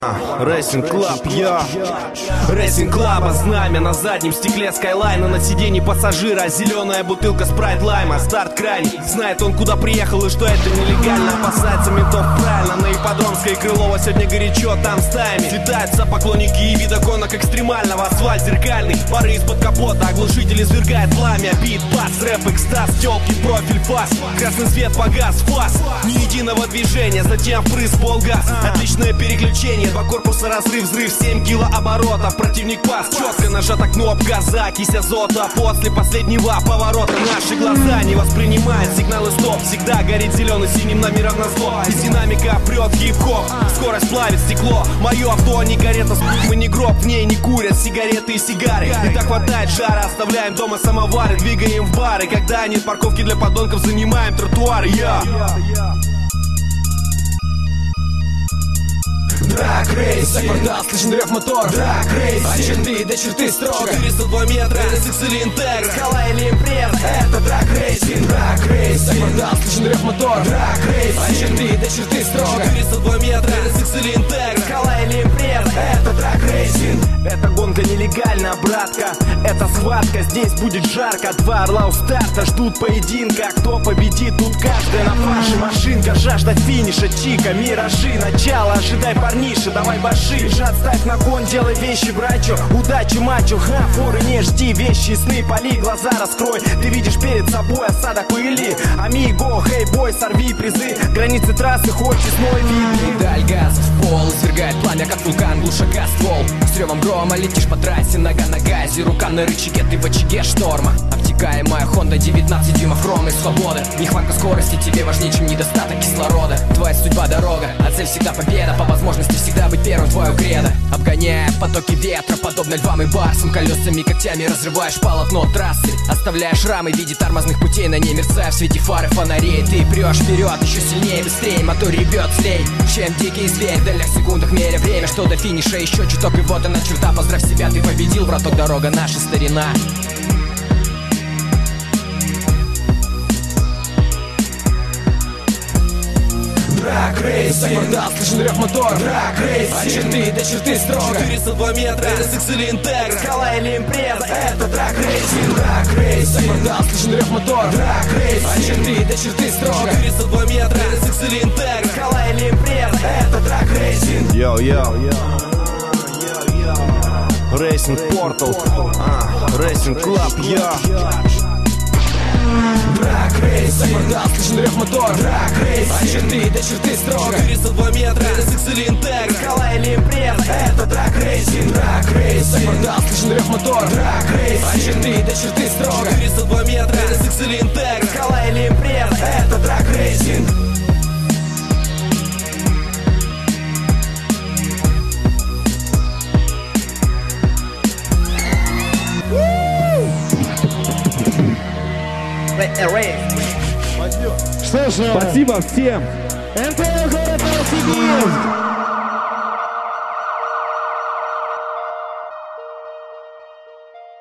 Racing Club, я Racing Club, знамя на заднем стекле Скайлайна, на сиденье пассажира зеленая бутылка спрайт лайма. Старт крайний, знает он куда приехал и что это нелегально. Опасается ментов правильно, на Ипподромской и Крылова сегодня горячо, там стаями слетаются поклонники и видоконок экстремального. Асфальт зеркальный, пары из-под капота, оглушитель извергает пламя. Бит, бас, рэп, экстаз, тёлки, профиль, фас. Красный свет погас, фас, ни единого движения, затем впрыск, полгаз. Отличное переключение, два корпуса, разрыв, взрыв, 7 килооборотов. Противник пас, четко нажата кнопка за кись азота. После последнего поворота наши глаза не воспринимают сигналы стоп. Всегда горит зеленый синим номером на зло. Из динамика прет хип-хоп, скорость плавит стекло. Мое авто не карета, мы не гроб, в ней не курят сигареты и сигары. И так хватает жара, оставляем дома самовары, двигаем в бары. Когда нет парковки для подонков, занимаем тротуары. Драг рейс, за квартал слышен рев мотор. Драг рейс, от черты до черты строго. 402 метра, RSX или Интегра, Скала или импреза, это драг рейсинг. Драг рейс, за квартал слышен рев мотор. Драг рейс, от черты до черты строго. 402 метра, RSX или Интегра, Скала или импреза, это драг рейсинг. эта гонка нелегальна, братка, это схватка, здесь будет жарко. Два орла у старта ждут поединка, кто победит, тут каждый на фарше. Машинка, жажда финиша, чика, миражи, начало, ожидай парниша, давай баши. Жад ставь на кон, делай вещи, брачо, удачи, мачо, ха, форы не жди, вещи, сны, поли, глаза раскрой. Ты видишь перед собой осадок пыли, амиго, хей, бой, сорви призы, границы трассы, хоть честной вид. Педаль газ в пол, извергает пламя, как вулкан, глуша газ ствол. С ревом грома летишь по трассе, нога на газе, рука на рычаге, ты в очаге шторма. Обтекаемая Honda, 19 дюймов хромой свободы. Нехватка скорости тебе важнее, чем недостаток кислорода. Твоя судьба дорога, а цель всегда победа. По возможности всегда быть первым, твое кредо. Обгоняя потоки ветра, подобно львам и барсам, колесами, когтями разрываешь полотно трассы. Оставляя шрамы в виде тормозных путей, на ней мерцая в свете фары фонарей. Ты прешь вперед, еще сильнее, быстрее, мотор ревет злей, чем дикий зверь. В дальних секундах меря время, что до финиша еще чуток, и вот она черта. Поздравь себя, ты победил, браток, дорога наша старина. Драг рейс, за квартал слышен рев мотор. Драг рейс, от черты до черты строго. 402 метра, RSX или Интегра, Скала или импреза, это драг рейсинг. Драг рейс, за квартал слышен рев мотор. Драг рейс, от черты до черты строго. 402 метра, RSX или Интегра, Скала или импреза, это драг рейсинг. Racing Portal, Racing Club, Драг рейс, за квартал слышен рев мотор. Драг рейс, от черты до черты строго. 402 метра, RSX или Интегра, Скала или импреза, это драг рейсинг. Драг рейс, за квартал слышен рев мотор. Драг рейс, от черты до черты строго. 402 метра, RSX или Интегра, Скала или импреза, это драг рейсинг. Что ж, спасибо всем. НТ город Новосибирск.